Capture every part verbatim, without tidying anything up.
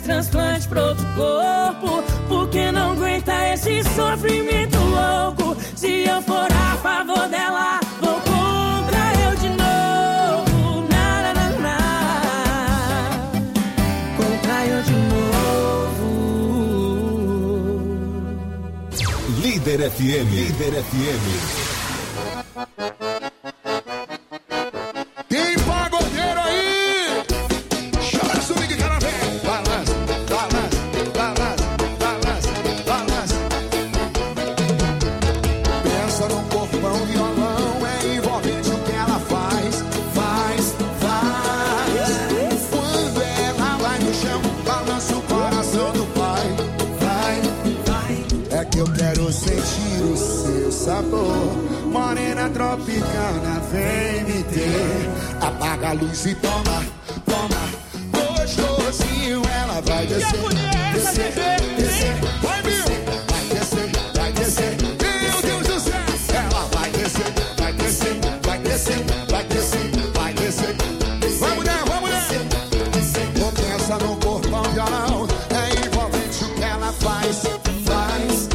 transplante pro outro corpo, porque não aguenta esse sofrimento louco. Se eu for a favor dela, vou contra eu de novo. Na, na, na, na. Contra eu de novo. Líder F M, Líder F M. Morena tropicana, vem me ter. Apaga a luz e toma, toma. Gostosinho, ela vai descer, descer, descer. Vai, descer, vai descer, vai descer. Meu Deus do céu, ela vai descer, vai descer, vai descer, vai descer, vai descer. Vai, mulher, vai, mulher. Não pensa no corpão de anão, é envolvente o que ela faz, faz.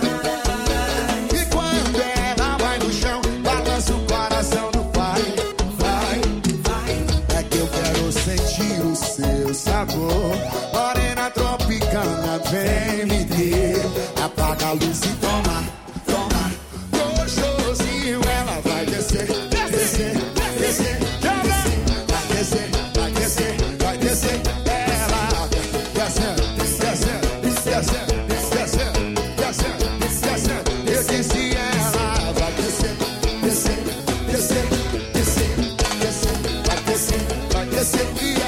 Morena tropicana, vem me ter. Apaga a luz e toma, toma. Gostosinho, ela vai descer, descer, descer, vai descer, vai descer, vai descer. Ela descendo, descendo, descendo, descendo, descendo, descendo. Eu disse ela vai descer, descer, descer, descer, descer, vai descer, vai descer.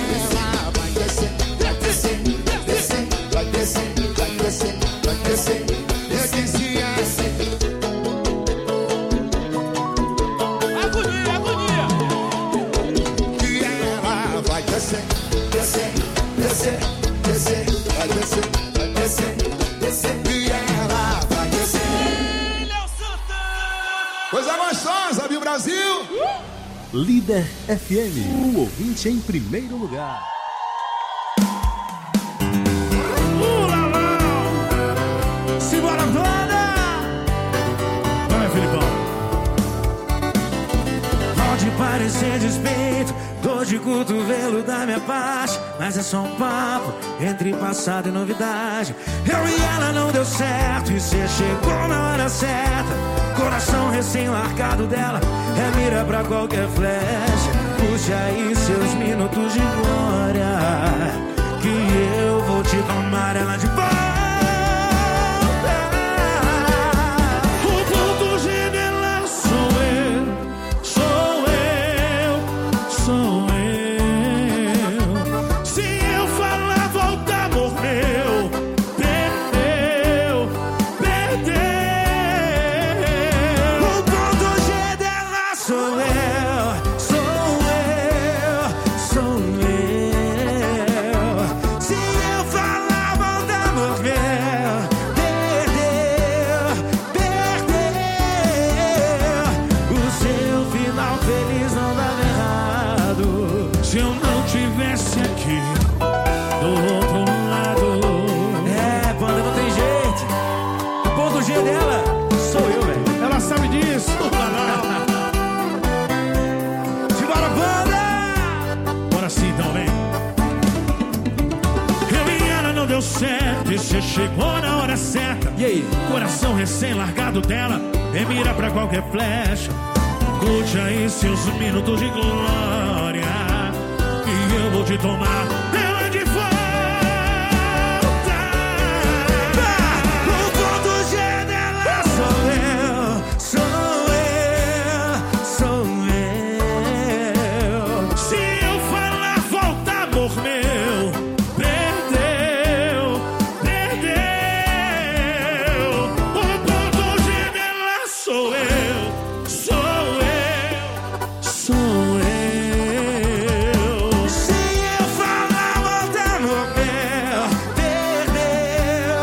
Coisa gostosa, viu, Brasil? Líder F M, o ouvinte em primeiro lugar. Simbora toda! Vai, Filipão. Pode parecer despeito, dor de cotovelo da minha parte, mas é só um papo entre passado e novidade. Eu e ela não deu certo e cê chegou na hora certa. Coração recém-largado dela é mira pra qualquer flecha. Puxe aí seus minutos de glória, que eu vou te tomar ela de volta. O ponto G dela sou eu, sou eu, sou eu. Se eu falar volta, amor meu, perdeu, perdeu. Sou eu, sou eu, sou eu. Se eu falar, volta, amor meu, perdeu, perdeu. O seu final feliz não dava errado. Se eu não tivesse aqui do outro lado. É, banda, não tem jeito. O ponto G dela sou eu, velho. Ela sabe disso. Bora sim, então, vem. Eu e ela não deu certo e cê chegou na hora certa. E aí? Coração recém-largado dela é mira pra qualquer flecha. Curte aí seus minutos de glória, e eu vou te tomar ela de volta. O ponto G dela sou eu, sou eu, sou eu. Se eu falar volta, amor meu, perdeu, perdeu. O ponto G dela sou eu, sou eu, sou eu. Se eu falar volta, amor meu, perdeu,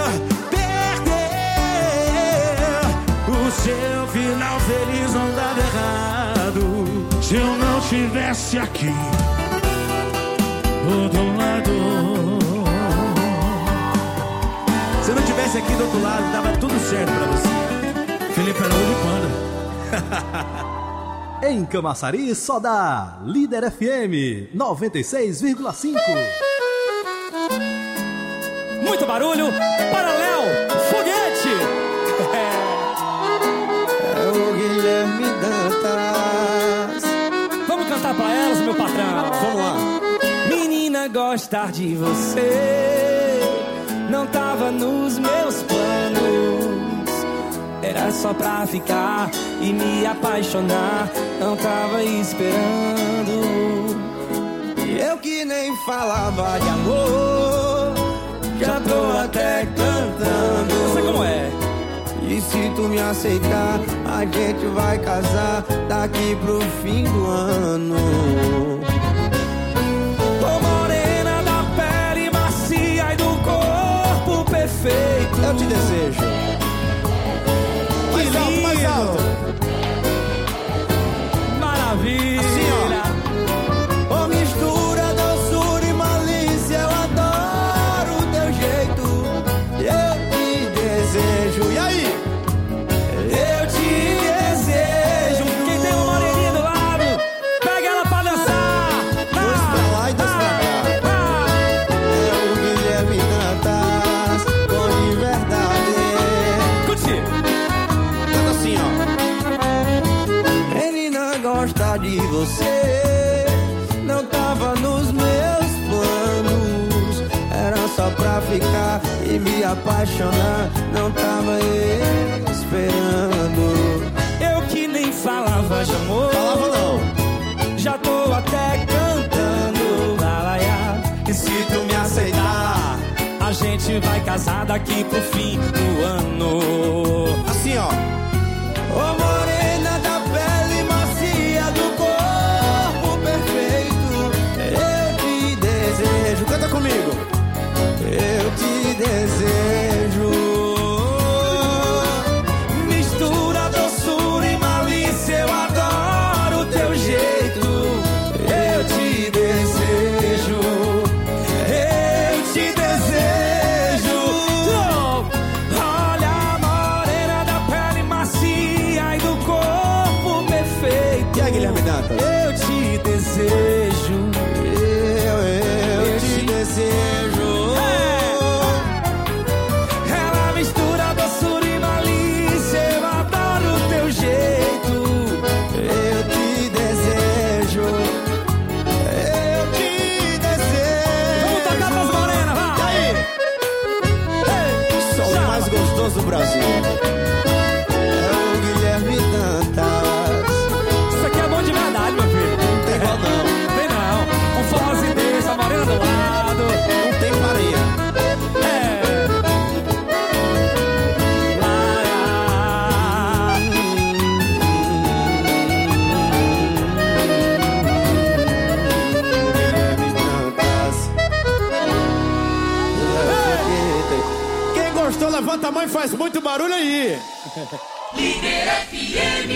perdeu. O seu final feliz não dava errado. Se eu não tivesse aqui do outro lado. tivesse aqui do outro lado, dava tudo certo pra você. Felipe Araújo Panda. Em Camaçari, só dá Líder F M noventa e seis vírgula cinco. Muito barulho para Léo Foguete. É o Guilherme Dantas. Vamos cantar pra elas, meu patrão. Vamos lá. Menina, gostar de você não tava nos meus planos. Era só pra ficar e me apaixonar. Não tava esperando. Eu que nem falava de amor, já tô até cantando. Você como é? E se tu me aceitar, a gente vai casar daqui pro fim do ano. Tô morena da pele macia e do corpo perfeito. Eu te desejo. Mais alto, mais alto. Maravilha. Assim, ó. Ô, mistura, doçura e malícia, eu adoro o teu jeito. Eu te desejo. E aí? Eu te desejo. Quem tem uma moreninha do lado, pega ela pra dançar. Dois pra lá e dois pra cá. É o Guilherme Dantas, com liberdade. Curti. Canta assim, ó. Menina, gostar de você não tava nos meus planos. Era só pra ficar e me apaixonar. Não tava esperando. Eu que nem falava de amor. Falava não. Já tô até cantando. Lalaiá. E se tu me aceitar, a gente vai casar daqui pro fim do ano. Assim, ó. Ô, morena da pele macia, do corpo perfeito, eu te desejo. Canta comigo. Eu te desejo. Mistura, doçura e malícia, eu adoro o teu jeito. Eu te desejo. Eu te desejo. Olha a morena da pele macia e do corpo perfeito. E aí, Guilherme Dantas? Eu te desejo. Eu, eu, eu te desejo. Ela mistura doçura e malícia, eu adoro o teu jeito. Eu te desejo. Eu te desejo. Vamos tocar pras morenas, vai! E aí? Ei, Sou o chama. mais gostoso do Brasil. É o Guilherme Dantas. Isso aqui é bom de verdade, meu filho. Não tem igual não. Tem não. Um forrozinho desse, a morena do lado. Não tem farinha. É. Lá, Guilherme Dantas. Quem gostou, levanta a mão e faz muito barulho aí. Líder F M.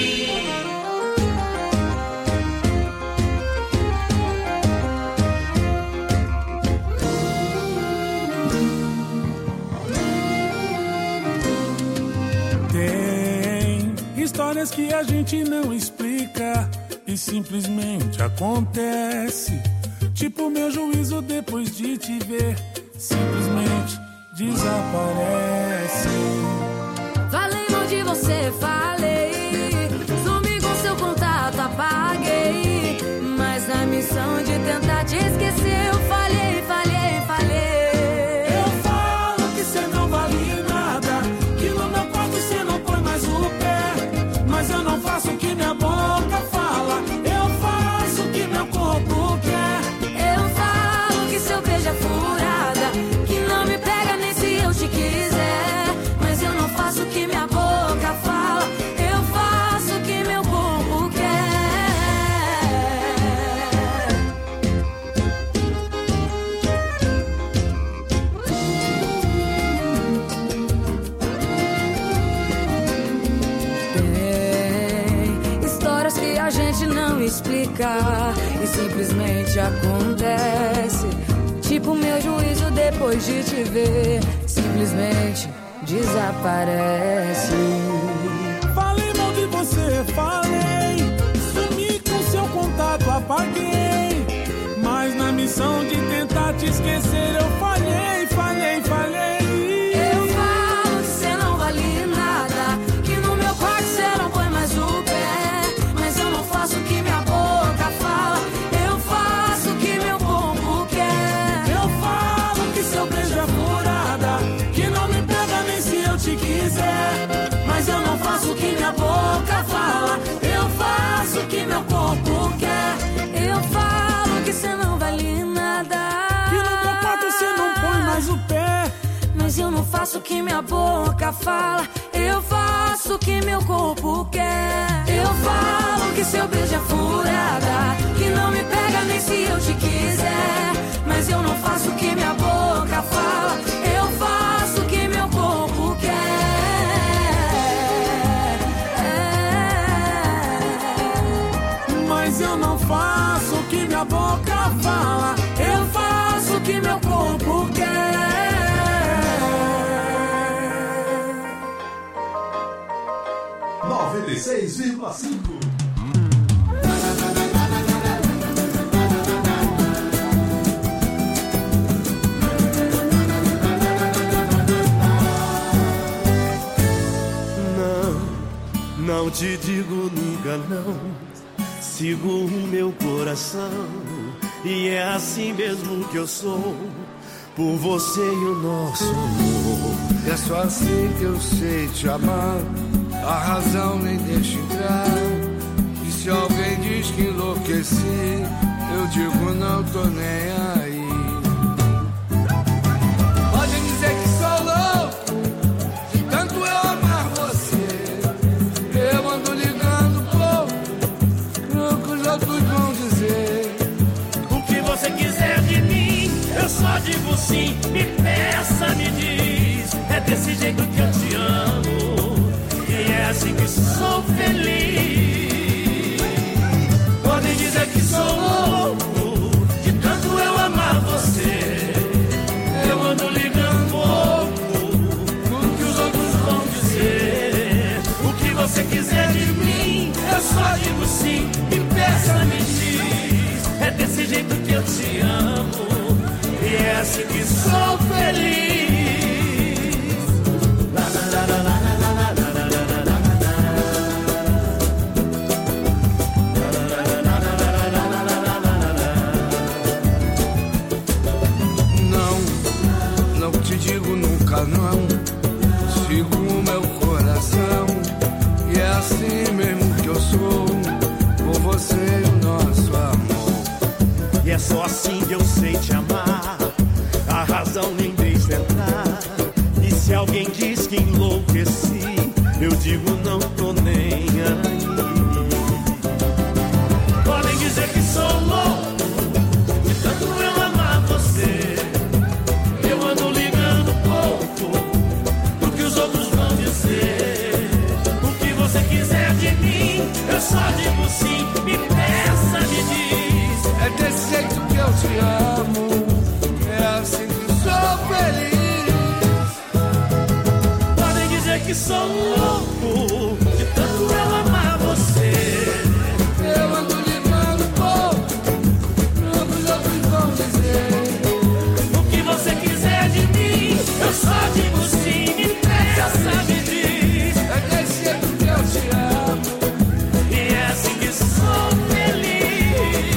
Tem histórias que a gente não explica e simplesmente acontece. Tipo meu juízo depois de te ver, simplesmente desaparece. Falei mal de você, falei. Sumi com seu contato, apaguei. Mas na missão de tentar te esquecer, eu falhei, falhei, falhei. Eu falo que cê não vale nada, que no meu quarto cê não põe mais o pé. Mas eu não faço o que minha boca fala, eu faço o que meu corpo quer. Eu falo que seu beijo é furada, que não me pega nem se eu te quiser. Mas eu não faço o que minha boca fala, eu faço o que meu corpo quer. Tem histórias que a gente não explica e simplesmente acontece. Tipo meu juízo depois de te ver, simplesmente desaparece. Falei mal de você, falei. Sumi com seu contato, apaguei. Mas na missão de tentar te esquecer eu falhei, falhei, falhei. Eu falo que cê não vale nada, que no meu quarto cê não põe mais o pé. Mas eu não faço o que minha boca fala, eu faço o que meu corpo quer. Eu falo que seu beijo é furada, que não me pega nem se eu te quiser. Mas eu não faço o que minha boca fala, eu faço o que meu corpo quer. Eu falo que cê não vale nada, que no meu quarto cê não põe mais o pé. mas eu não faço o que minha boca fala, eu faço o que meu corpo quer. Eu falo que seu beijo é furada, que não me pega nem se eu te quiser. Mas eu não faço o que minha boca fala, eu faço o que meu corpo quer. Mas eu não faço o que minha boca fala, eu faço o que meu corpo quer. noventa e seis vírgula cinco. Não, não te digo nunca não. Sigo o meu coração e é assim mesmo que eu sou, por você e o nosso amor. É só assim que eu sei te amar, a razão nem deixa entrar. E se alguém diz que enlouqueci, eu digo não tô nem aí. Podem dizer que sou louco, de tanto eu amar você. Eu ando ligando pouco, o que os outros vão dizer. O que você quiser de mim, eu só digo sim. Me peça, me diz, é desse jeito que eu te amo. E é assim que sou feliz. Podem dizer que sou louco, de tanto eu amar você. Eu ando ligando pouco, o que os outros vão dizer. O que você quiser de mim, eu só digo sim. Me peça, me diz, é desse jeito que eu te amo. E é assim que sou feliz. La, la, la, la, la. Digo nunca não, sigo o meu coração. E é assim mesmo que eu sou, por você e o nosso amor. E é só assim que eu sei te amar, a razão nem deixa entrar. E se alguém diz que enlouqueci, eu digo não tô nem aí. Podem dizer que sou louco, de tanto eu amar você. Eu ando ligando pouco, o que os outros vão dizer. O que você quiser de mim, eu só digo sim. Me peça, me diz, é desse jeito que eu te amo. É assim que sou feliz. Podem dizer que sou louco, de tanto eu amar você. Eu ando ligando pouco, o que os outros vão dizer. O que você quiser de mim, eu só digo sim. Me peça, me diz, é desse jeito que eu te amo. e é assim que sou feliz.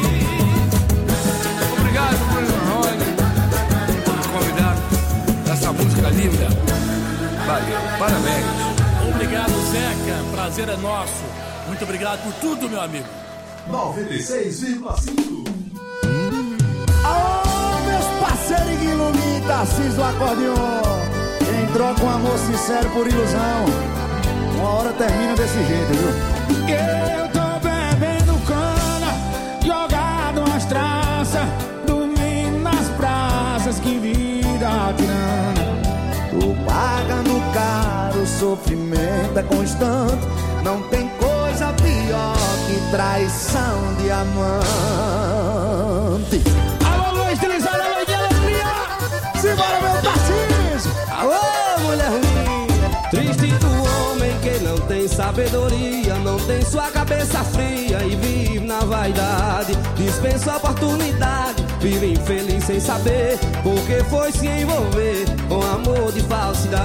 Obrigado, Bruno Rony, por me convidar essa música linda. Valeu, parabéns. Obrigado, Zeca. Prazer é nosso. Muito obrigado por tudo, meu amigo. noventa e seis vírgula cinco. Alô, meus parceiros que ilumina, Tarcísio do acordeon. Quem troca um amor sincero por ilusão, uma hora termina desse jeito, viu? Eu tô bebendo cana, jogado nas traças, dormindo nas praças, que vida tirana. Tu pagando caro, o sofrimento é constante. Não tem coisa pior que traição de amante. Alô, Luiz Trizana, alô, Alegria. Simbora, meu Tarcísio. Alô, mulher sabedoria, não tem sua cabeça fria e vive na vaidade. Dispensa a oportunidade, vive infeliz sem saber porque foi se envolver com amor de falsidade.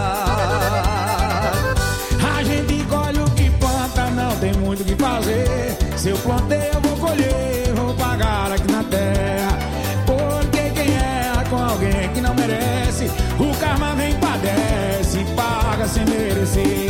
A gente colhe o que planta, não tem muito o que fazer. Se eu plantei eu vou colher, vou pagar aqui na terra. Porque quem erra com alguém que não merece, o karma vem padece, paga sem merecer.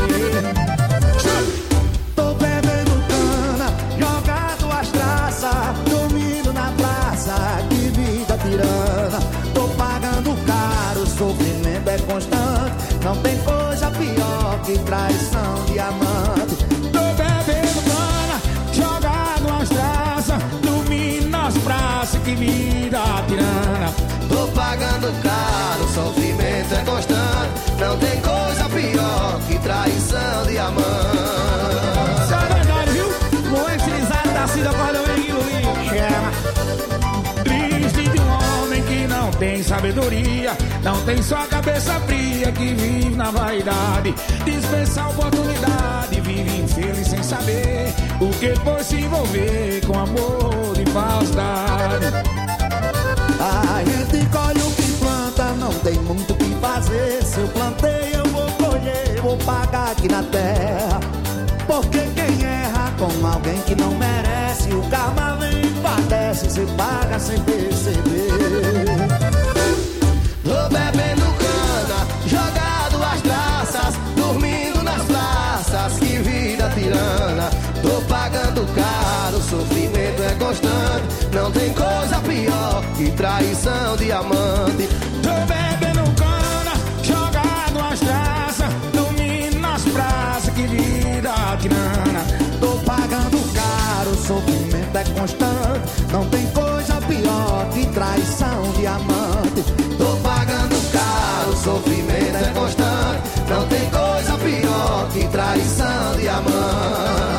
Tô bebendo cana, jogado as traças, dormindo na praça, que vida tirana. Tô pagando caro, o sofrimento é constante, não tem coisa pior que traição de amante. Tô bebendo cana, jogado as traças, dormindo nas praças, que vida tirana. Tô pagando caro, o sofrimento é constante, não tem coisa pior que traição de amante. Isso é verdade, viu? O ex-utilizado da Cida Cordão e chama. Triste de um homem que não tem sabedoria, não tem só a cabeça fria, que vive na vaidade. Dispensa a oportunidade, vive infeliz sem saber o que foi se envolver com amor de falsidade. A gente colhe o que planta, não tem muito o que fazer. Se eu plantei eu vou colher, vou pagar aqui na terra. Porque quem erra com alguém que não merece, o karma vem e padece, se paga sem perceber. Tô bebendo cana, jogado as traças, dormindo nas praças, que vida tirana. Tô pagando caro, o sofrimento é constante, não tem coisa pior que traição de amante. Tô bebendo cana, jogado as traças, dormindo nas praças, que vida tirana. Tô pagando caro, o sofrimento é constante, não tem coisa pior que traição de amante. Tô pagando caro, o sofrimento é constante, não tem coisa pior que traição de amante.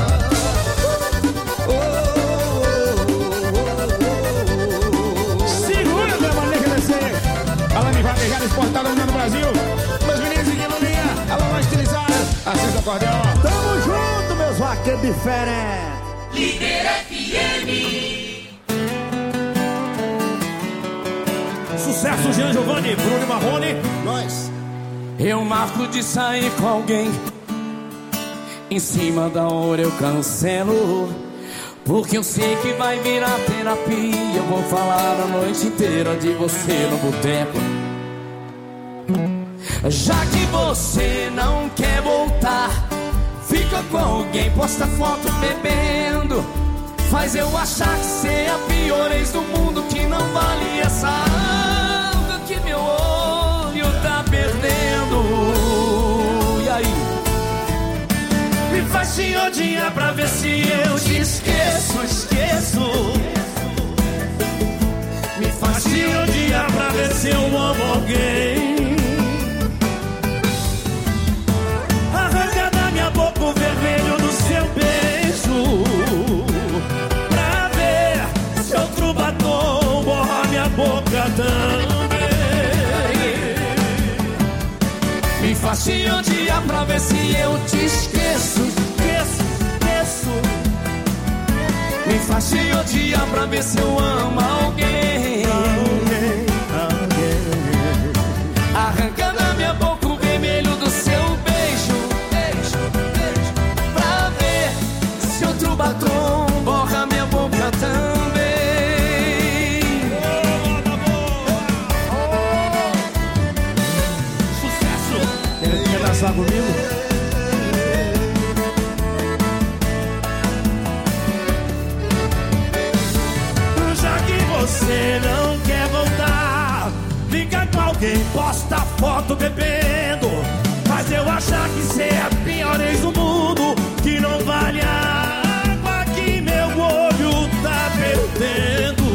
Segura, meu maneiro, que descer. Alane Vaquejada exportada no Brasil. Meus meninos de Quiloninha, alô mais estilizada, assista o acordeão. Tamo junto, meus vaqueiros diferentes. Líder F M. Sucesso, Jean Giovanni, Bruno e Marrone. Nós. Eu marco de sair com alguém, em cima da hora eu cancelo, porque eu sei que vai virar terapia. Eu vou falar a noite inteira de você no boteco. Já que você não quer voltar, fica com alguém, posta foto bebendo, faz eu achar que cê é a pior ex do mundo, que não vale essa água que meu olho tá perdendo. E aí? Me faz te odiar pra ver se eu te esqueço, esqueço. Me faz te odiar pra ver se eu amo alguém. Arranca da minha boca o vermelho do seu beijo, pra ver se outro batom borra minha boca também. Me faz te odiar pra ver se eu te esqueço, esqueço, esqueço. Me faz te odiar pra ver se eu amo alguém, alguém, alguém. Arranca da minha boca o vermelho do seu beijo, beijo, beijo, pra ver se outro batom borra minha boca também. Sucesso! Quer dançar comigo? Já que você não quer voltar, fica com alguém, posta foto bebendo, faz eu achar que cê é a pior ex do mundo, que não vale a água que meu olho tá perdendo.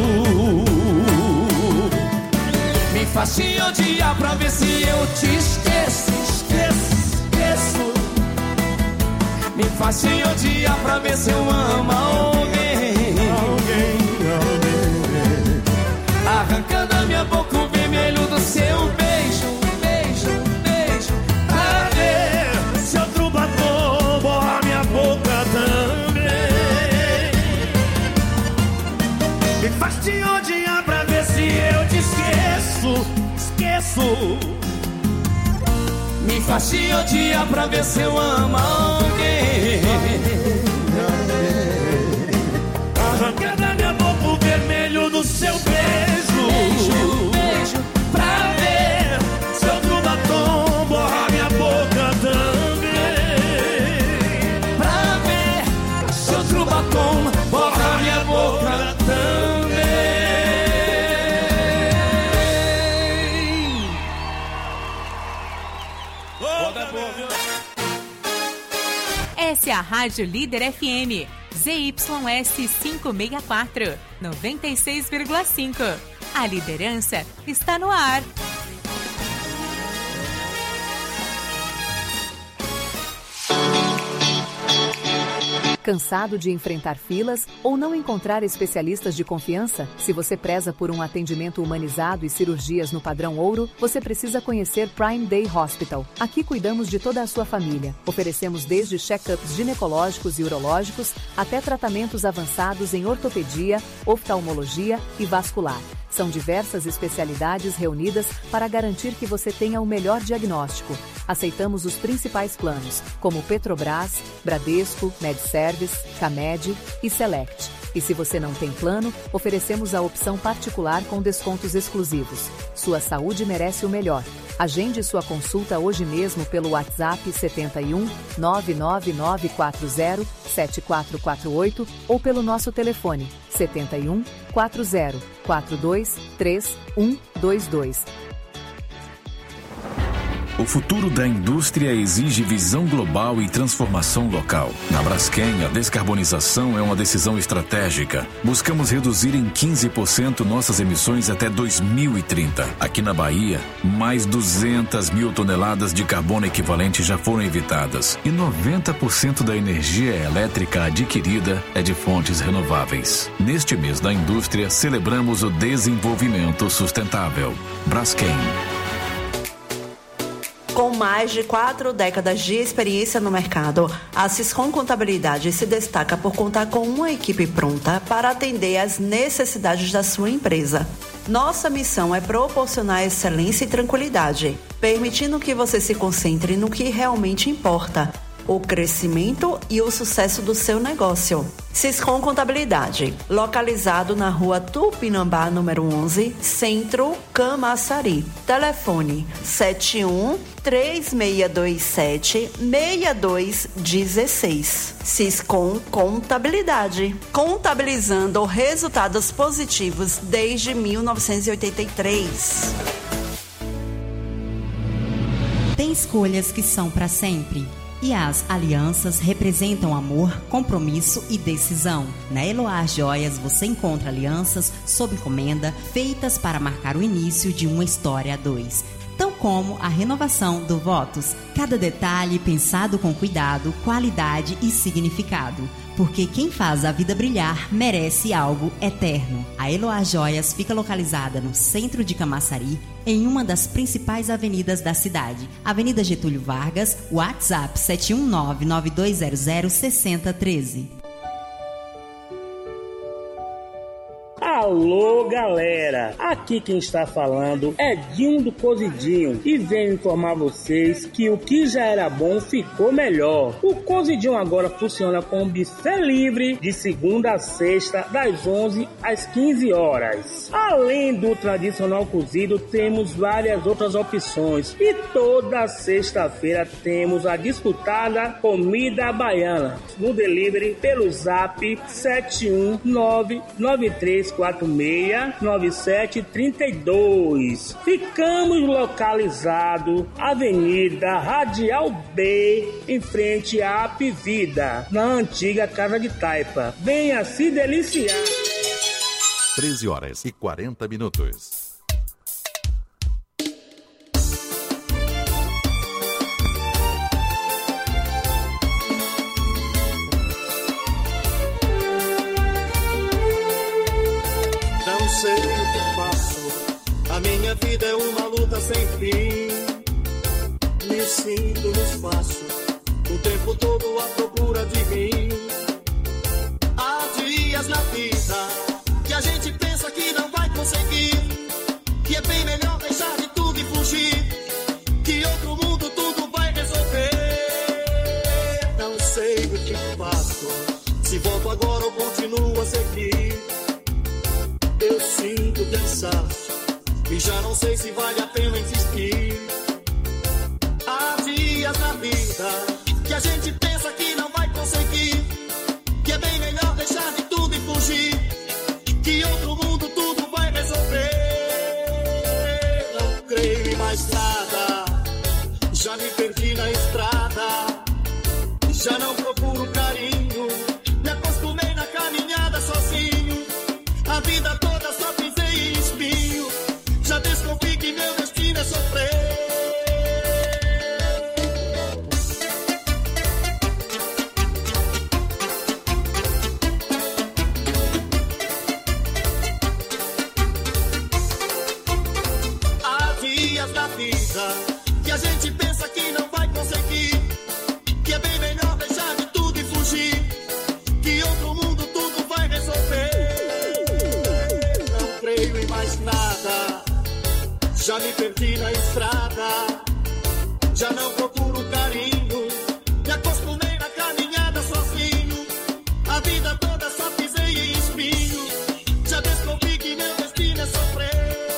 Me faz te odiar pra ver se eu te esqueço, esqueço, esqueço. Me faz te odiar pra ver se eu amo alguém, alguém, alguém. Arranca da minha boca o vermelho do seu beijo, beijo, beijo, pra ver se outro batom borra faz te odiar pra ver se eu te esqueço, esqueço. Me faz te odiar pra ver se eu amo alguém. Arranca da minha boca o vermelho do seu beijo, beijo, beijo, pra ver se outro batom borra minha boca também. Pra ver se outro batom borra minha boca também. Essa é a Rádio Líder F M, Z Y S quinhentos e sessenta e quatro, noventa e seis vírgula cinco. A liderança está no ar. Cansado de enfrentar filas ou não encontrar especialistas de confiança? Se você preza por um atendimento humanizado e cirurgias no padrão ouro, você precisa conhecer Prime Day Hospital. Aqui cuidamos de toda a sua família. Oferecemos desde check-ups ginecológicos e urológicos até tratamentos avançados em ortopedia, oftalmologia e vascular. São diversas especialidades reunidas para garantir que você tenha o melhor diagnóstico. Aceitamos os principais planos, como Petrobras, Bradesco, MedService, Camed e Select. E se você não tem plano, oferecemos a opção particular com descontos exclusivos. Sua saúde merece o melhor. Agende sua consulta hoje mesmo pelo WhatsApp setenta e um, nove nove nove quatro zero, sete quatro quatro oito ou pelo nosso telefone setenta e um, quatro zero, quatro dois, três, um dois dois. O futuro da indústria exige visão global e transformação local. Na Braskem, a descarbonização é uma decisão estratégica. Buscamos reduzir em quinze por cento nossas emissões até dois mil e trinta. Aqui na Bahia, mais duzentas mil toneladas de carbono equivalente já foram evitadas. E noventa por cento da energia elétrica adquirida é de fontes renováveis. Neste mês da indústria, celebramos o desenvolvimento sustentável. Braskem. Com mais de quatro décadas de experiência no mercado, a Siscom Contabilidade se destaca por contar com uma equipe pronta para atender às necessidades da sua empresa. Nossa missão é proporcionar excelência e tranquilidade, permitindo que você se concentre no que realmente importa: o crescimento e o sucesso do seu negócio. Siscom Contabilidade, localizado na rua Tupinambá, número onze, Centro, Camaçari. Telefone sete um, três seis dois sete, seis dois um seis. Siscom Contabilidade, contabilizando resultados positivos desde mil novecentos e oitenta e três. Tem escolhas que são para sempre. E as alianças representam amor, compromisso e decisão. Na Eloá Joias você encontra alianças sob encomenda feitas para marcar o início de uma história a dois, tão como a renovação do votos. Cada detalhe pensado com cuidado, qualidade e significado. Porque quem faz a vida brilhar merece algo eterno. A Eloá Joias fica localizada no centro de Camaçari, em uma das principais avenidas da cidade. Avenida Getúlio Vargas, WhatsApp sete um nove, nove dois zero zero, seis zero um três. Alô, galera! Aqui quem está falando é Dinho do Cozidinho e venho informar vocês que o que já era bom ficou melhor. O Cozidinho agora funciona com buffet livre de segunda a sexta, das onze às quinze horas. Além do tradicional cozido, temos várias outras opções e toda sexta-feira temos a disputada comida baiana no delivery pelo zap sete um nove, nove três quatro seis, nove sete três dois. Ficamos localizados Avenida Radial B, em frente à Apivida, na antiga Casa de Taipa. Venha se deliciar. treze horas e quarenta minutos. Sei o que faço, a minha vida é uma luta sem fim. Me sinto no espaço, o tempo todo à procura de mim. Há dias na vida que a gente pensa cansaço e já não sei se vale a pena insistir. Há dias na vida que a gente pensa que não vai conseguir, que é bem melhor deixar de tudo e fugir, que outro mundo tudo vai resolver. Não creio em mais nada, já me perdi na estrada, já não procuro carinho, me acostumei na caminhada sozinho, a vida toda só pisei em espinho, já descobri que meu destino é sofrer. Que a gente pensa que não vai conseguir, que é bem melhor deixar de tudo e fugir, que outro mundo tudo vai resolver. Não creio em mais nada, já me perdi na estrada, já não procuro carinho, me acostumei na caminhada sozinho, a vida toda só pisei em espinho, já descobri que meu destino é sofrer.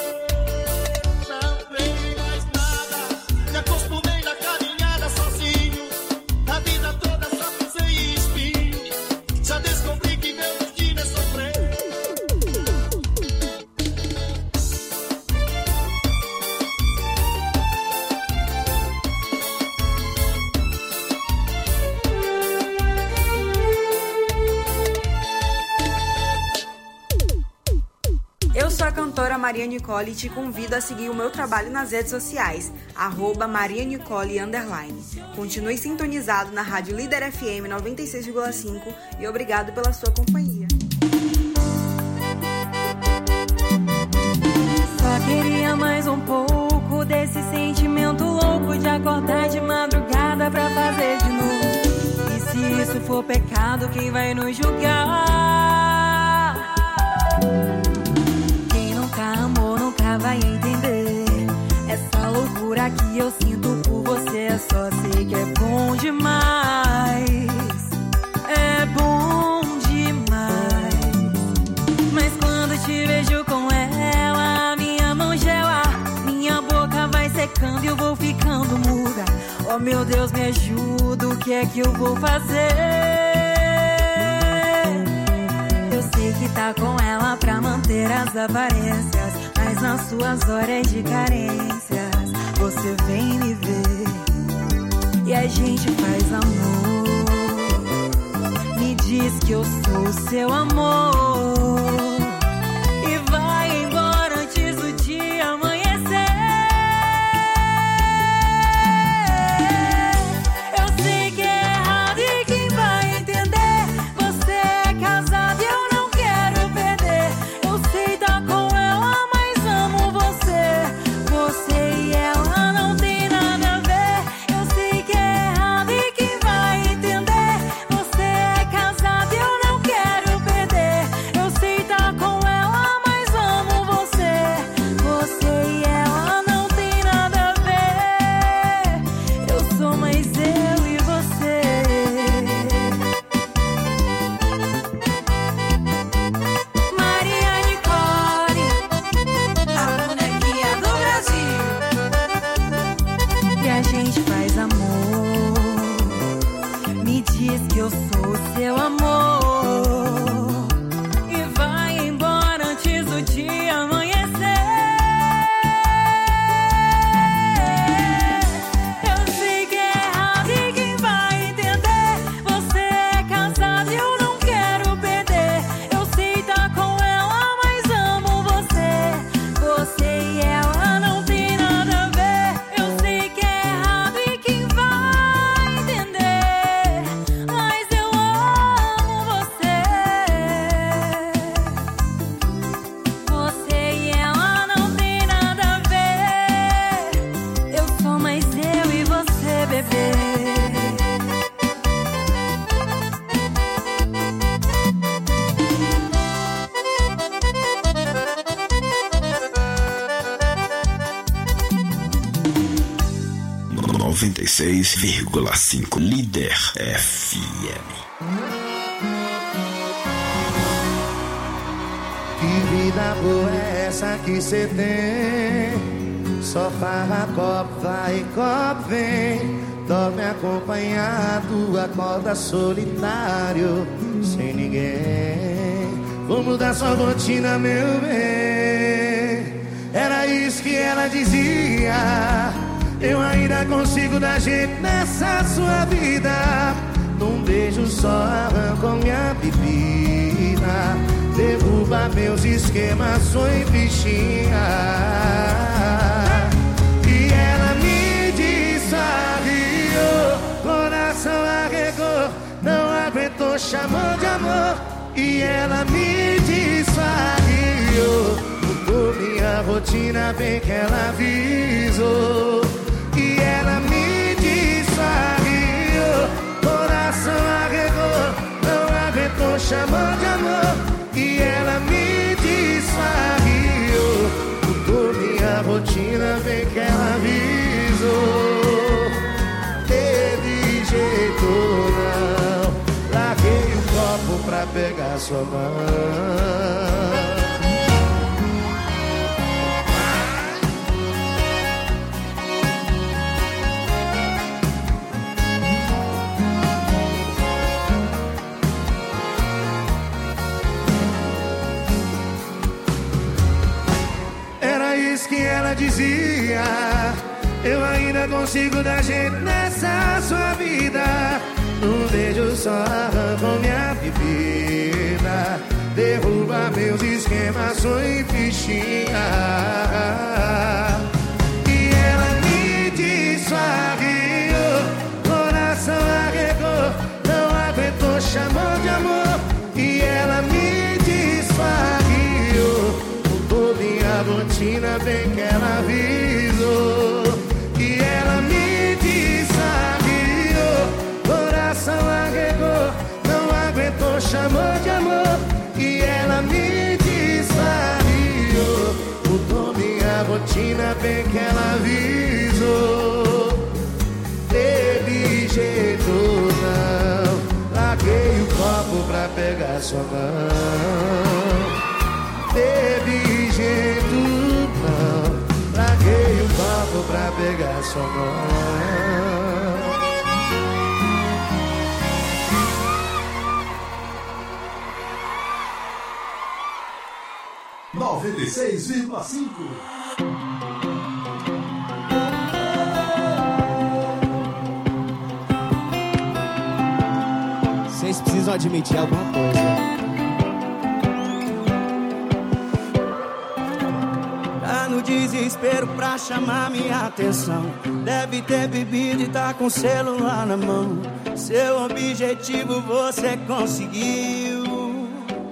Cantora Maria Nicole, te convido a seguir o meu trabalho nas redes sociais, arroba Maria Nicole underline. Continue sintonizado na Rádio Líder F M noventa e seis vírgula cinco e obrigado pela sua companhia. Só queria mais um pouco desse sentimento louco de acordar de madrugada pra fazer de novo. E se isso for pecado, quem vai nos julgar? Amor nunca vai entender essa loucura que eu sinto por você. Só sei que é bom demais, é bom demais. Mas quando te vejo com ela, minha mão gela, minha boca vai secando e eu vou ficando muda. Oh meu Deus, me ajuda, o que é que eu vou fazer? Eu sei que tá com ela pra manter as aparências, mas nas suas horas de carências você vem me ver e a gente faz amor. Me diz que eu sou o seu amor e vai embora antes do dia amanhecer. Eu sei que é errado e quem vai entender? Você é casado e eu não quero perder. Eu sei tá com ela, mas amo você. Você e ela não tem nada a ver. Eu sei que é errado e quem vai entender? Você é casado e eu não quero perder. Eu sei tá com ela, mas amo você. Você e ela não tem nada a ver. Eu sou mais eu e você. Maria Nicole, a bonequinha do Brasil. E a gente faz amor. Me diz que eu sou o seu amor e vai embora antes do dia amanhecer. Eu sei que é errado e quem vai entender? Você é casado e eu não quero perder. Eu sei tá com ela, mas amo você. Você e ela não tem nada a ver. Eu sei que é errado e quem vai entender? Mas eu amo você. Você e ela não tem nada a ver. Eu sou mais eu e você, bebê. noventa e seis vírgula cinco Líder F M. Que vida boa é essa que cê tem? Só farra, copo, vai, copo, vem. Dorme acompanhado, acorda solitário, sem ninguém. Vou mudar sua rotina, meu bem. Era isso que ela dizia. Eu ainda consigo dar jeito nessa sua vida. Num beijo só arranco minha bebida. Derruba meus esquemas, sou em bichinha. E ela me desarriou, coração arregou, não aguentou, chamou de amor. E ela me desarriou, mudou minha rotina, bem que ela avisou. E ela me desarriou, coração arregou, não aguentou, chamou de amor. E ela me desarriou, mudou minha rotina, bem que ela avisou. Teve jeito não, larguei o copo pra pegar sua mão. Que ela dizia, eu ainda consigo dar jeito nessa sua vida. Num beijo só arranco minha bebida. Derruba meus esquemas, sou em fichinha. E ela me desarriou, coração arregou, não aguentou, chamou de amor. E ela me desarriou, minha rotina, bem que ela avisou. E ela me desarriou, coração arregou, não aguentou, chamou de amor. E ela me desarriou, mudou minha rotina, bem que ela avisou. Teve jeito não, larguei o copo pra pegar sua mão. Teve jeito não, larguei o copo pra pegar sua mão. noventa e seis vírgula cinco. Vocês precisam admitir alguma coisa. No desespero pra chamar minha atenção, deve ter bebido e tá com o celular na mão. Seu objetivo você conseguiu.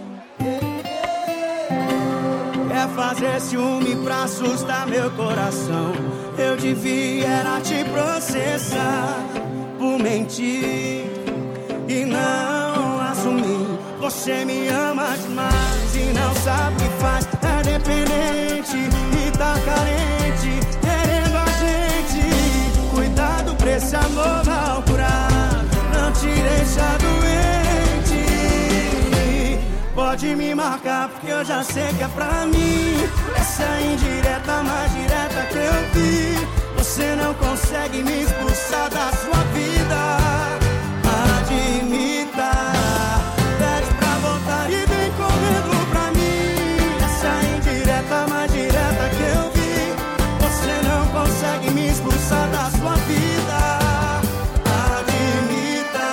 Quer fazer ciúme pra assustar meu coração. Eu devia era te processar por mentir e não assumir. Você me ama demais e não sabe o que faz. É dependente e tá carente, querendo a gente. Cuidado pra esse amor mal curar, não te deixa doente. Pode me marcar porque eu já sei que é pra mim. Essa é a indireta mais direta que eu vi. Você não consegue me expulsar da sua vida. Admita, pede pra voltar e vem correndo pra mim. Essa é a indireta mais direta que eu vi. Você não consegue me expulsar da sua vida. Admita.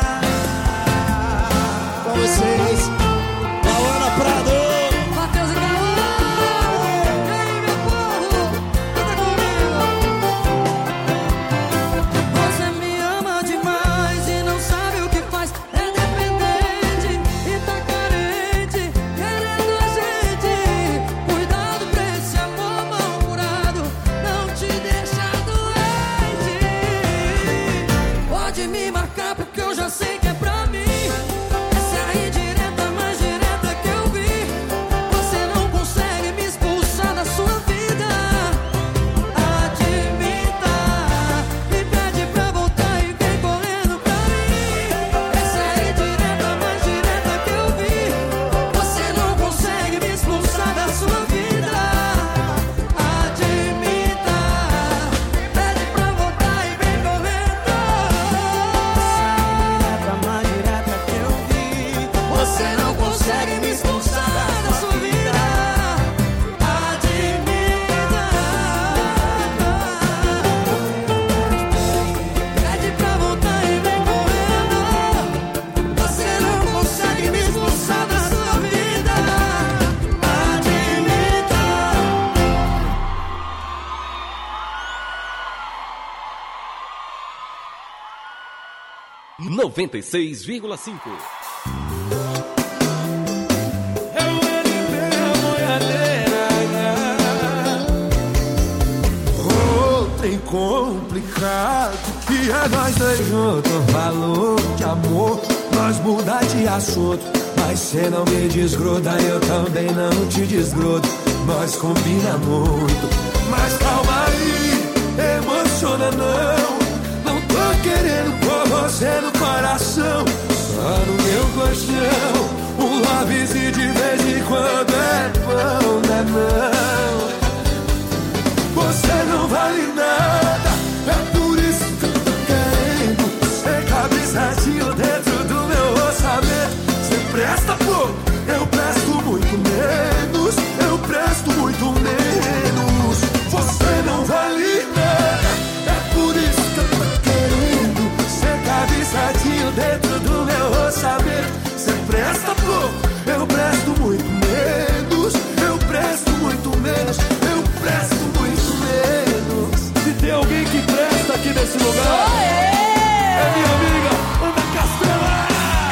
Com vocês, Paola Prado, Matheus e Caô. E aí, meu povo, canta comigo. Você me ama demais noventa e seis vírgula cinco. Tem complicado que é nós dois juntos. Falou de amor, nós muda de assunto. Mas cê não me desgruda, eu também não te desgrudo. Nós combina muito. Mas calma aí, emociona não. Não tô querendo pôr você no coração, só no meu colchão. Um lovezinho de vez em quando é bom, não é não. Você não vale nada, é por isso que eu tô querendo. Você cabe certinho dentro do meu orçamento. Você presta pouco, eu presto muito menos. Eu presto muito menos. Você não vale nada, é por isso que eu tô querendo. Você cabe certinho dentro do meu orçamento. Você presta pouco, eu presto muito menos. Eu presto muito menos. Eu presto muito menos. Se tem alguém que presta aqui nesse lugar, sou eu. É minha amiga Ana Castela.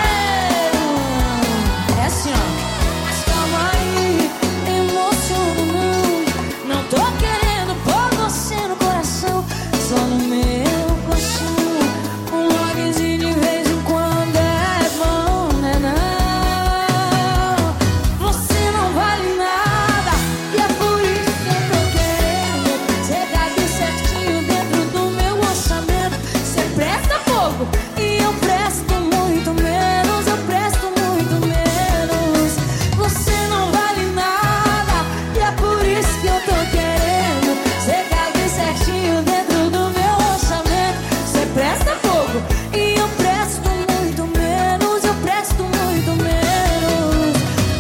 É assim, ó. Mas calma aí, emociona não. Não tô querendo pôr você no coração, só no meu colchão. Um lovezinho de vez em quando é bom, né não? Você não vale nada, e é por isso que eu tô querendo. Cê cabe certinho dentro do meu orçamento. Cê presta pouco e eu presto muito menos. Eu presto muito menos. Você não vale nada, e é por isso que eu tô querendo. Cê cabe certinho dentro do meu orçamento. Cê presta pouco e eu presto muito menos. Eu presto muito menos.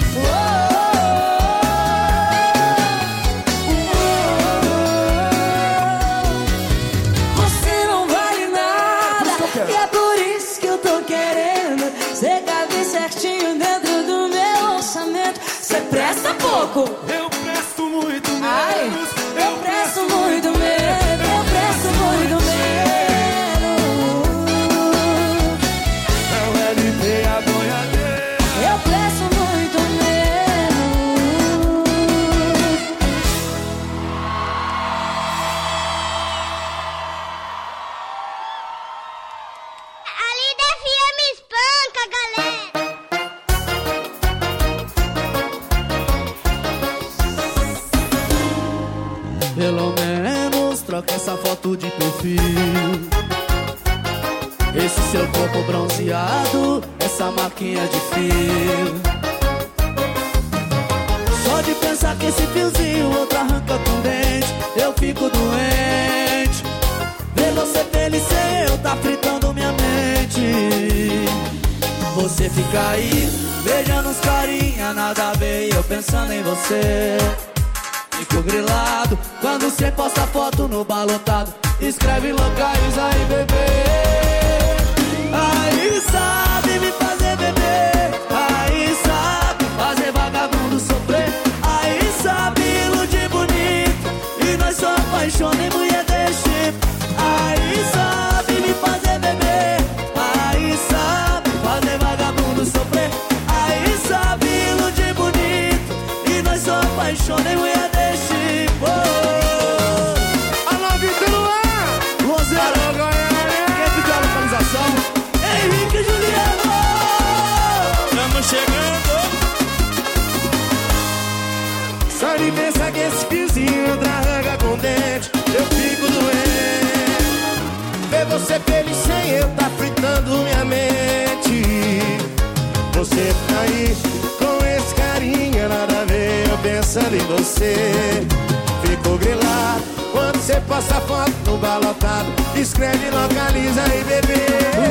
Você não vale nada, e é por isso que eu tô querendo. Cê cabe certinho dentro do meu orçamento. Cê presta pouco, eu presto muito menos. Ai, eu presto muito menos. Eu presto muito menos. É o L P a boiadeira. Eu presto muito menos. A Líder F M espanca, galera. Pelo menos troca essa foto de perfil. Esse seu corpo bronzeado, essa marquinha de fio. Só de pensar que esse fiozinho outro arranca com dente, eu fico doente. Ver você feliz sem eu tá fritando minha mente. Você fica aí, beijando os carinha, nada a ver, e eu pensando em você. Fico grilado quando cê posta foto no balotado. Escreve localiza aí, bebê. Aí sabe me fazer beber. Aí sabe fazer vagabundo sofrer. Aí sabe iludir bonito, e nós só apaixona em mulher desse. Aí sabe me fazer beber. Aí sabe fazer vagabundo sofrer. Aí sabe iludir bonito, e nós só apaixona em mulher desse. Alô, Vitor Luan, Luanzero, quem pediu a localização? Henrique e Juliano. Estamos chegando. Só de pensar que esse fiozinho arranca com dente, eu fico doente. Ver você feliz sem eu tá fritando minha mente. Você tá aí com esse carinha, nada a ver, eu pensando em você. Fico grilado quando você passa foto no balotado. Escreve, localiza aí, bebê.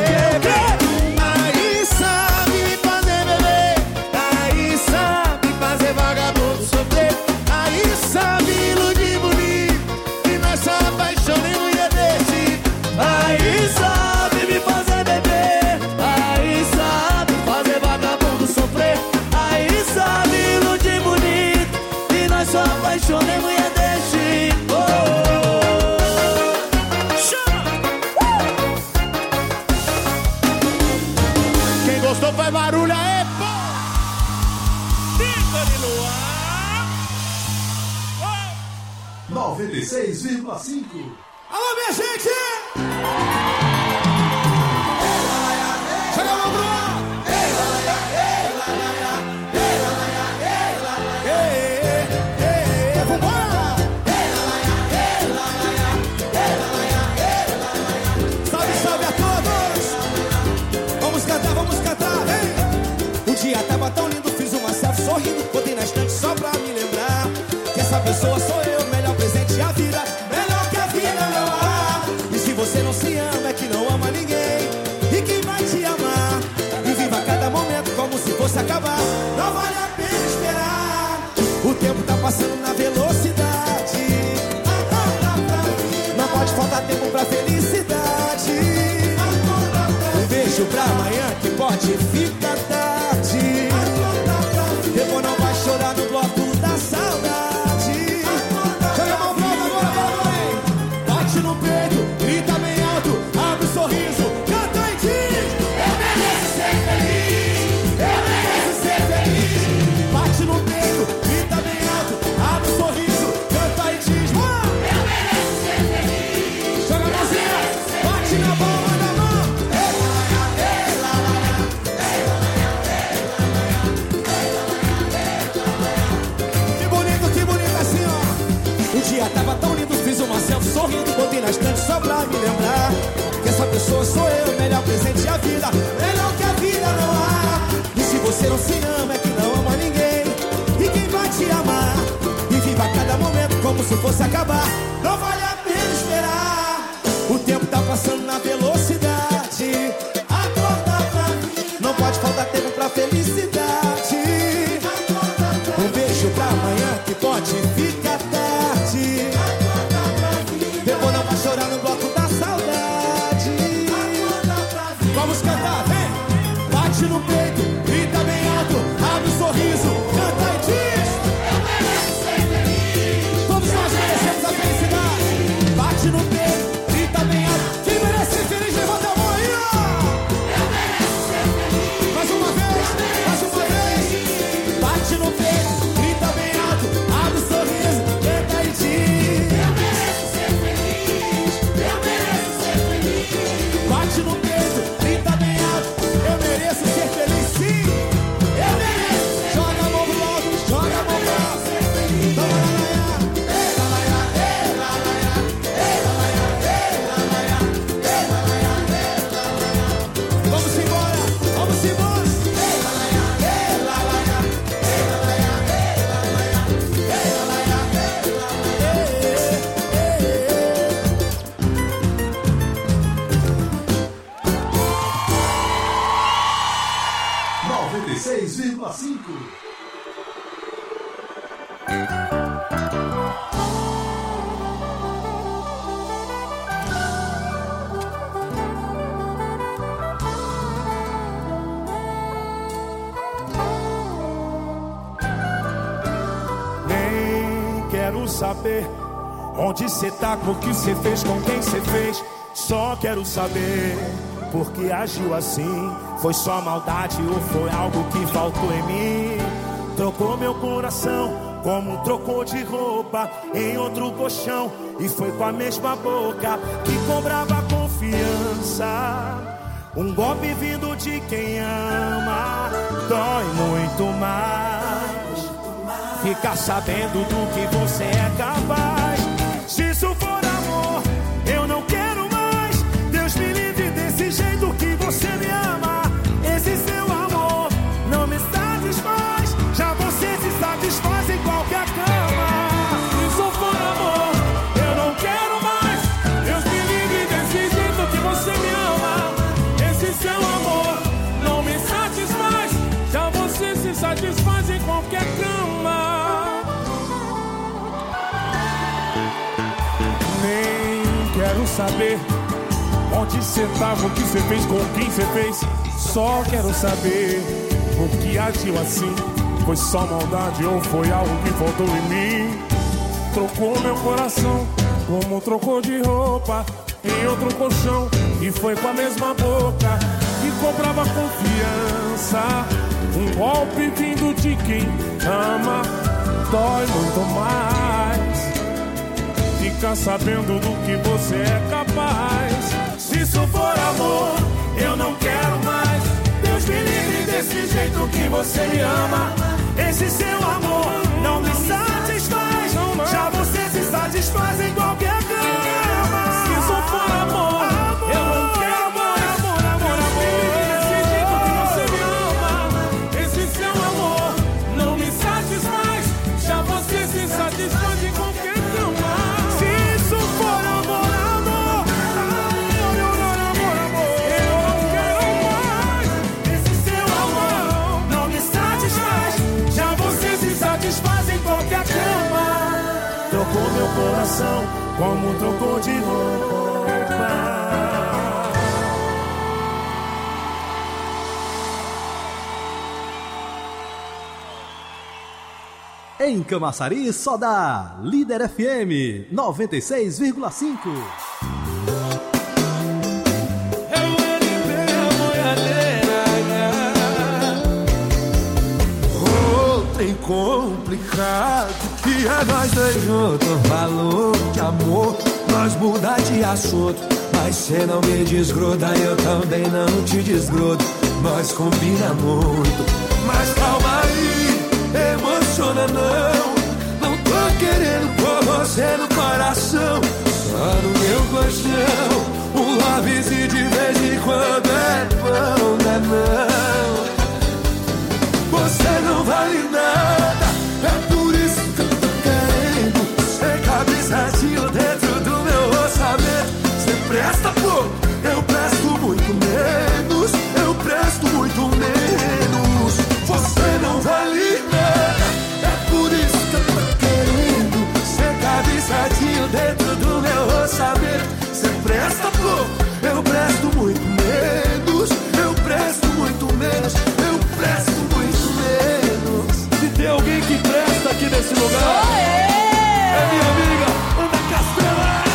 Aí sabe me fazer beber. Aí sabe fazer vagabundo sofrer. Aí sabe iludir bonito, e nós só apaixona em mulher desse. Aí sabe me fazer beber. Aí sabe fazer vagabundo sofrer. Aí sabe iludir bonito, e nós só apaixona em mulher desse. Gostou? Faz barulho aí, pô! Ícone no ar! noventa e seis vírgula cinco. Alô, minha gente! Chega a mão pro ar! Vambora! Salve, salve a todos! Vamos cantar, vamos cantar, vem! O dia tava tão lindo, fiz uma selfie sorrindo, botei na estante só pra me lembrar que essa pessoa sou eu, melhor presente a vida, melhor que a vida não há. E se você não se ama, é que não ama ninguém. E quem vai te amar? E viva cada momento como se fosse acabar. Não vale a pena esperar. O tempo tá passando na velocidade. Não pode faltar tempo pra felicidade. Um beijo pra amanhã que pode ficar tarde. Depois não vai chorar no bloco da saudade. Joga a mão pra agora, agora, hein? Bate no peito, grita bem alto, abre um sorriso, canta e diz: eu mereço ser feliz, eu mereço ser feliz. Bate no peito, grita bem alto, abre um sorriso, canta e diz: eu mereço ser feliz. Joga a mãozinha, bate na palma da mão. Que bonito, que bonito assim, ó. O dia tava tão lindo, fiz uma selfie sorrindo, botei na estante só pra me lembrar que essa pessoa sou eu, melhor presente a vida, melhor que a vida não há. E se você não se ama, é que não ama ninguém. E quem vai te amar? E viva cada momento como se fosse acabar. Não vale a pena esperar. O tempo tá passando na velocidade. Acorda pra mim. Não pode faltar tempo pra felicidade. Um beijo pra amanhã que pode ficar tarde. Depois não vai chorar no bloco da saudade. Vamos cantar, vem! Bate no peito, grita bem alto, abre um sorriso, canta e diz: eu mereço ser feliz. Todos nós merecemos a felicidade. Bate no peito, grita bem alto. Quem merece ser feliz, levanta a mão aí, ó! Eu mereço ser feliz. Mais uma vez, mais uma vez. Bate no peito, grita bem alto, abre um sorriso, canta e diz: eu mereço ser feliz, eu mereço ser feliz. Bate no peito, grita bem alto, eu mereço ser feliz sim, eu mereço. Joga a mão pro alto, joga a mão pro alto. Vamos embora, vamos embora. noventa e seis vírgula cinco. Nem quero saber onde cê tá, o que cê fez, com quem cê fez. Só quero saber por que agiu assim. Foi só maldade ou foi algo que faltou em mim? Trocou meu coração como trocou de roupa em outro colchão. E foi com a mesma boca que cobrava confiança. Um golpe vindo de quem ama dói muito mais. Ficar sabendo do que você é capaz. Se isso for amor, eu não quero mais. Deus me livre desse jeito que você me ama. Esse seu amor não me satisfaz. Já você se satisfaz em qualquer cama. Se isso for amor, eu não quero mais. Deus me livre desse jeito que você me ama. Esse seu amor não me satisfaz. Já você se satisfaz em qualquer cama. Nem quero saber onde você tava, o que você fez, com quem você fez. Só quero saber por que agiu assim. Foi só maldade ou foi algo que faltou em mim? Trocou meu coração como trocou de roupa em outro colchão. E foi com a mesma boca que cobrava confiança. Um golpe vindo de quem ama dói muito mais. Fica sabendo do que você é capaz. Se isso for amor, eu não quero mais. Deus me livre desse jeito que você me ama. Esse seu amor não me satisfaz. Já você se satisfaz em qualquer cama. Se isso for amor, eu não quero mais. Deus me livre desse jeito que você me ama. Esse seu amor não me satisfaz. Já você se satisfaz em qualquer cama. Se isso for amor, amor, amor, amor, amor, amor, eu não quero mais. Esse seu amor não me satisfaz. Já você se satisfaz em qualquer cama. Trocou meu coração como trocou de roupa. Em Camaçari, só dá Líder F M noventa e seis vírgula cinco. Oh, tem complicado que é nós dois juntos. Valor de amor, nós muda de assunto. Mas cê não me desgruda, eu também não te desgrudo. Nós combina muito, mas calma aí, emociona não. Não tô querendo pôr você no coração, só no meu colchão. Um lovezinho de vez em quando é bom, não é não. Você não vale nada, é por isso que eu tô querendo. Você cabe certinho dentro do meu orçamento. Você presta pouco, eu presto muito menos. Eu presto muito menos. Você não vale nada, é por isso que eu tô querendo. Você cabe certinho dentro do meu orçamento. Você presta pouco, eu presto muito menos. Eu presto muito menos. Eu presto muito menos. Se tem alguém que presta aqui nesse lugar, é minha amiga Ana Castela.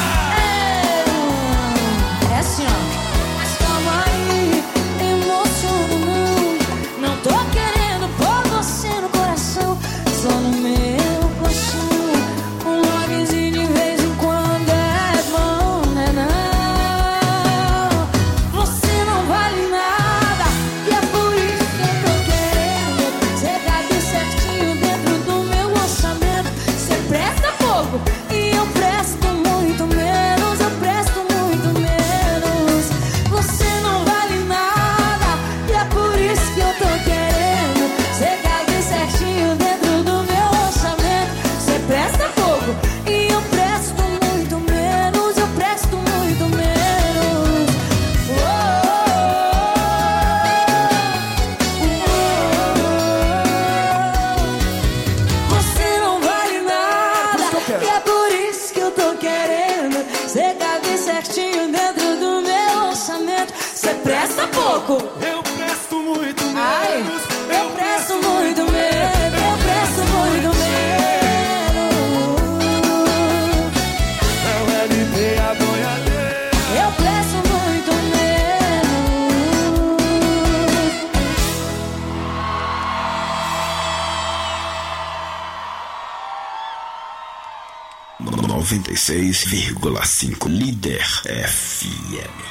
É assim, ó. Mas calma aí, emociona não. Não tô querendo pôr você no coração, só no meu colchão. Um lovezinho de vez em quando é bom, né não? Você não vale nada, e é por isso que eu tô querendo. Você cabe certinho dentro do meu orçamento. Você presta pouco e eu presto muito menos. Eu presto muito menos. Você não vale nada, e é por isso que eu tô querendo. Você cabe certinho dentro do meu orçamento. Você presta pouco e eu presto muito menos. Eu presto muito menos. Você não vale nada, e é por isso que eu tô querendo. Você cabe certinho dentro do meu orçamento. Você presta pouco, eu presto muito menos. Ai, eu presto muito menos. Eu presto muito menos. É o L P, a boiadeira. Eu presto muito menos. noventa e seis vírgula cinco Líder F M.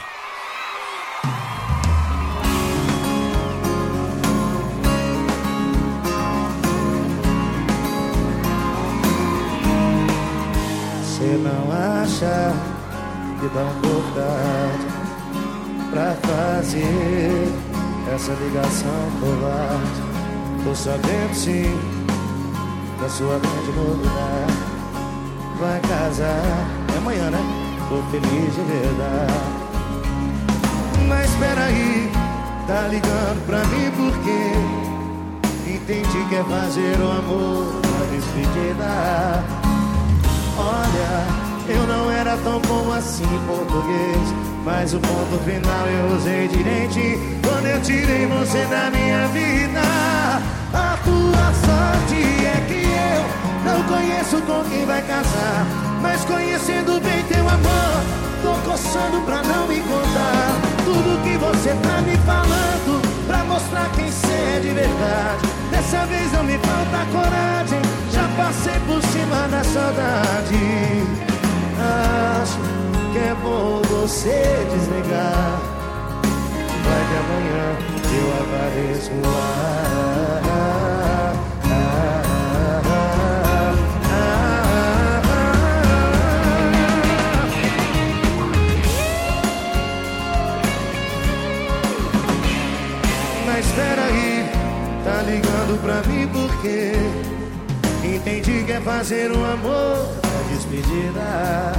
Você não acha que dá um pouco tarde pra fazer essa ligação covarde? Tô sabendo sim da sua grande novidade. Vai casar, é amanhã, né? Tô feliz de verdade. Mas peraí, tá ligando pra mim porque entendi que é fazer o amor na despedida. Olha, eu não era tão bom assim em português, mas o ponto final eu usei direitinho quando eu tirei você da minha vida. A tua sorte é que eu não conheço com quem vai casar, mas conhecendo bem teu amor, Tô coçando pra não me contar tudo que você tá me falando, pra mostrar quem cê é de verdade. Dessa vez não me falta coragem, já passei por cima da saudade. Acho que é bom você desligar, vai que amanhã eu apareço lá. Mas espera aí, tá ligando pra mim porque entendi que é fazer um amor na despedida.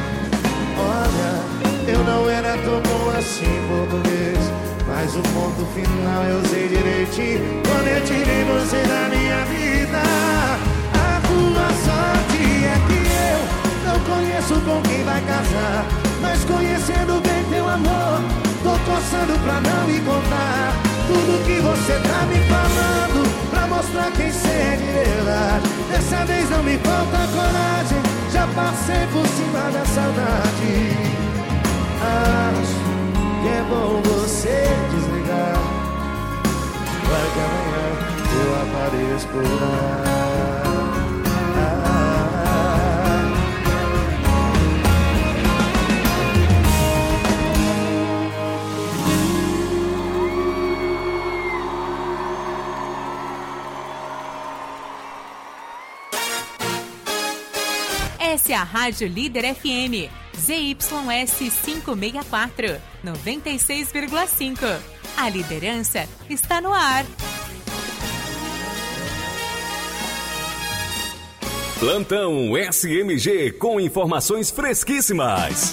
Olha, eu não era tão bom assim em português, mas o ponto final eu usei direitinho quando eu tirei você da minha vida. A tua sorte é que eu não conheço com quem vai casar, mas conhecendo bem teu amor, tô coçando pra não me contar tudo que você tá me falando, pra mostrar quem cê é de verdade. Dessa vez não me falta coragem, já passei por cima da saudade. Acho que é bom você desligar, vai que amanhã eu apareço por lá. Essa é a Rádio Líder F M, Z Y S quinhentos e sessenta e quatro, noventa e seis vírgula cinco. A liderança está no ar. Plantão S M G com informações fresquíssimas.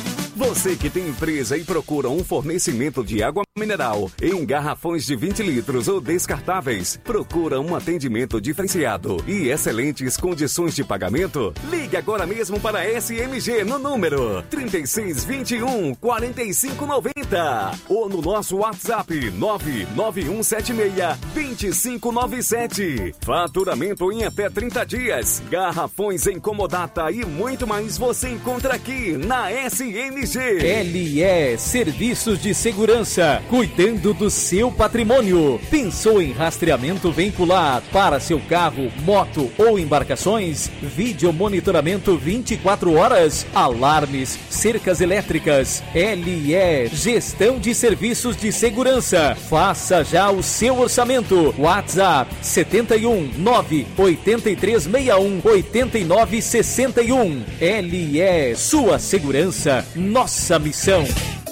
Você que tem empresa e procura um fornecimento de água mineral em garrafões de vinte litros ou descartáveis, procura um atendimento diferenciado e excelentes condições de pagamento? Ligue agora mesmo para a S M G no número trinta e seis, vinte e um, quarenta e cinco, noventa ou no nosso WhatsApp nove nove um sete seis, dois cinco nove sete. Faturamento em até trinta dias, garrafões em comodata e muito mais você encontra aqui na S M G. L E Serviços de Segurança, cuidando do seu patrimônio. Pensou em rastreamento veicular para seu carro, moto ou embarcações? Vídeo monitoramento vinte e quatro horas, alarmes, cercas elétricas. L E Gestão de Serviços de Segurança. Faça já o seu orçamento. WhatsApp setenta e um, nove oito três seis um, oito nove seis um. L E, sua segurança, nossa missão.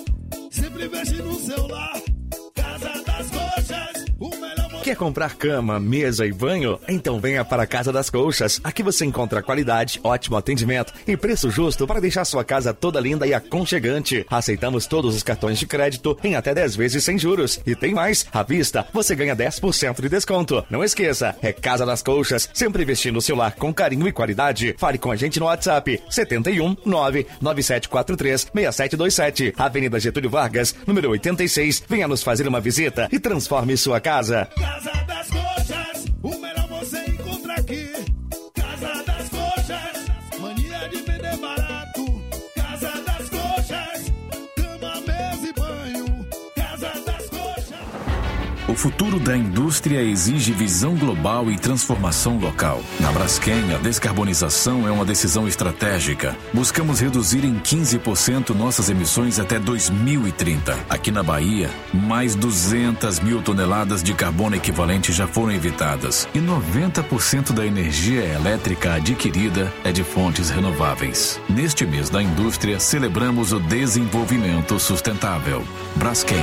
Sempre mexe no celular, Casa das Coxas, o melhor. Quer comprar cama, mesa e banho? Então venha para a Casa das Colchas. Aqui você encontra qualidade, ótimo atendimento e preço justo para deixar sua casa toda linda e aconchegante. Aceitamos todos os cartões de crédito em até dez vezes sem juros. E tem mais, à vista você ganha dez por cento de desconto. Não esqueça, é Casa das Colchas, sempre vestindo o seu lar com carinho e qualidade. Fale com a gente no WhatsApp setenta e um, nove nove sete quatro três, seis sete dois sete, Avenida Getúlio Vargas, número oitenta e seis. Venha nos fazer uma visita e transforme sua casa. Casa das Coxas, o melhor você encontra aqui. Casa das Coxas, mania de vender barato. Casa das Coxas, cama, mesa e banho. Casa das Coxas. O futuro da indústria exige visão global e transformação local. Na Braskem, a descarbonização é uma decisão estratégica. Buscamos reduzir em quinze por cento nossas emissões até dois mil e trinta. Aqui na Bahia, mais duzentas mil toneladas de carbono equivalente já foram evitadas e noventa por cento da energia elétrica adquirida é de fontes renováveis. Neste mês da indústria, celebramos o desenvolvimento sustentável. Braskem.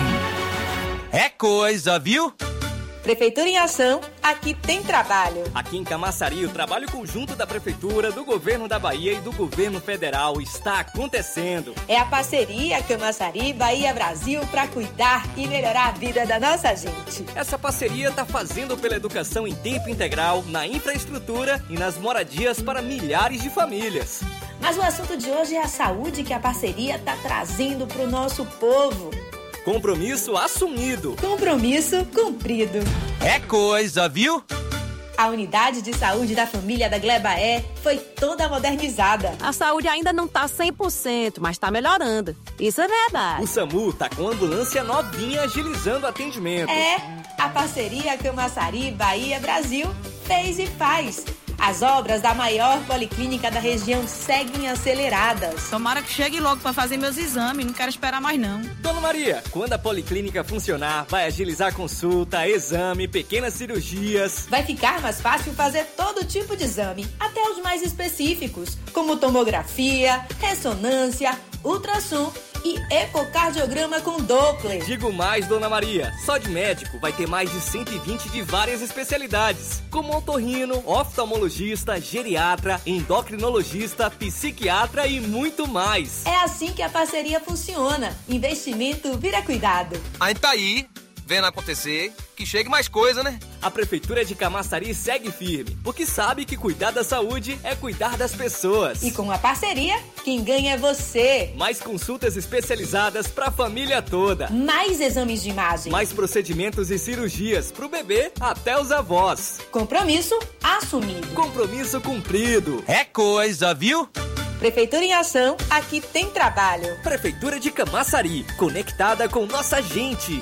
É coisa, viu? Prefeitura em Ação, aqui tem trabalho. Aqui em Camaçari, o trabalho conjunto da Prefeitura, do Governo da Bahia e do Governo Federal está acontecendo. É a parceria Camaçari, Bahia, Brasil para cuidar e melhorar a vida da nossa gente. Essa parceria está fazendo pela educação em tempo integral, na infraestrutura e nas moradias para milhares de famílias. Mas o assunto de hoje é a saúde que a parceria está trazendo para o nosso povo. Compromisso assumido. Compromisso cumprido. É coisa, viu? A unidade de saúde da família da Glebaé foi toda modernizada. A saúde ainda não tá cem por cento, mas tá melhorando. Isso é verdade. O SAMU tá com ambulância novinha agilizando o atendimento. É, a parceria Camaçari Bahia Brasil fez e faz. As obras da maior policlínica da região seguem aceleradas. Tomara que chegue logo para fazer meus exames, não quero esperar mais não. Dona Maria, quando a policlínica funcionar, vai agilizar consulta, exame, pequenas cirurgias. Vai ficar mais fácil fazer todo tipo de exame, até os mais específicos, como tomografia, ressonância, ultrassom e ecocardiograma com Doppler. Digo mais, Dona Maria, só de médico vai ter mais de cento e vinte de várias especialidades, como otorrino, oftalmologista, geriatra, endocrinologista, psiquiatra e muito mais. É assim que a parceria funciona. Investimento vira cuidado. A gente tá aí, vendo acontecer, que chegue mais coisa, né? A Prefeitura de Camaçari segue firme, porque sabe que cuidar da saúde é cuidar das pessoas. E com a parceria, quem ganha é você. Mais consultas especializadas pra família toda. Mais exames de imagem. Mais procedimentos e cirurgias pro bebê até os avós. Compromisso assumido. Compromisso cumprido. É coisa, viu? Prefeitura em ação, aqui tem trabalho. Prefeitura de Camaçari, conectada com nossa gente.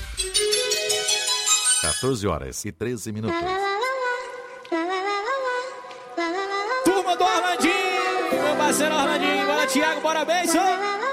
quatorze horas e treze minutos. Turma do Orlandinho, meu parceiro Orlandinho, bora Thiago, bora bem, só.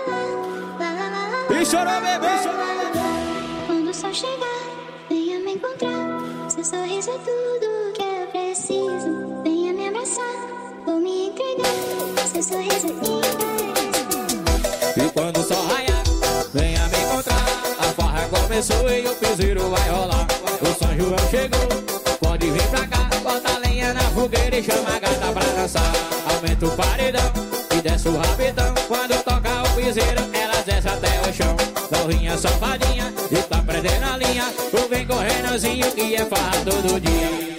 E chorou, bebê, chorou. Quando o sol chegar, venha me encontrar. Seu sorriso é tudo que eu preciso. Venha me abraçar, vou me entregar. Seu sorriso é tudo. E quando o sol raiar, venha me encontrar. A farra começou e o piseiro vai rolar. O São João chegou, pode vir pra cá. Bota a lenha na fogueira e chama a gata pra dançar. Aumenta o paredão e desce o rabetão. Quando toca o piseiro, elas desce até o chão. Dorrinha safadinha e tá prendendo a linha. O vem correndozinho que é farra todo dia.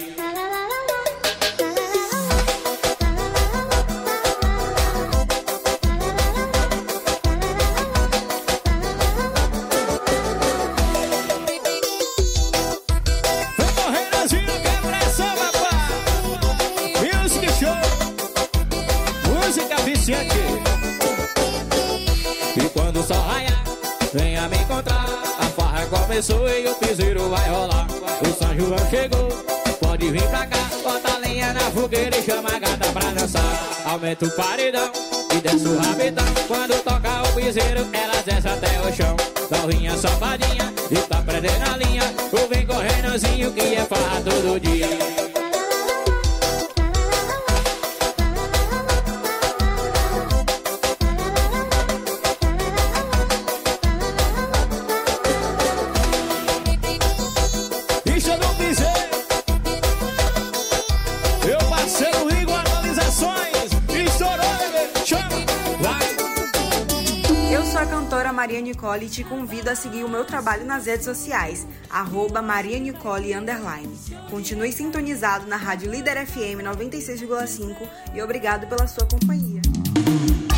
E quando o sol raiar, venha me encontrar. A farra começou e o piseiro vai rolar. O São João chegou, pode vir pra cá. Bota a lenha na fogueira e chama a gata pra dançar. Aumenta o paredão e desce o rabetão. Quando toca o piseiro, ela desce até o chão. Dorrinha safadinha e tá prendendo a linha. O vem correndozinho que é farra todo dia. Maria Nicole e te convido a seguir o meu trabalho nas redes sociais, arroba Maria Nicole underline. Continue sintonizado na Rádio Líder F M noventa e seis vírgula cinco e obrigado pela sua companhia.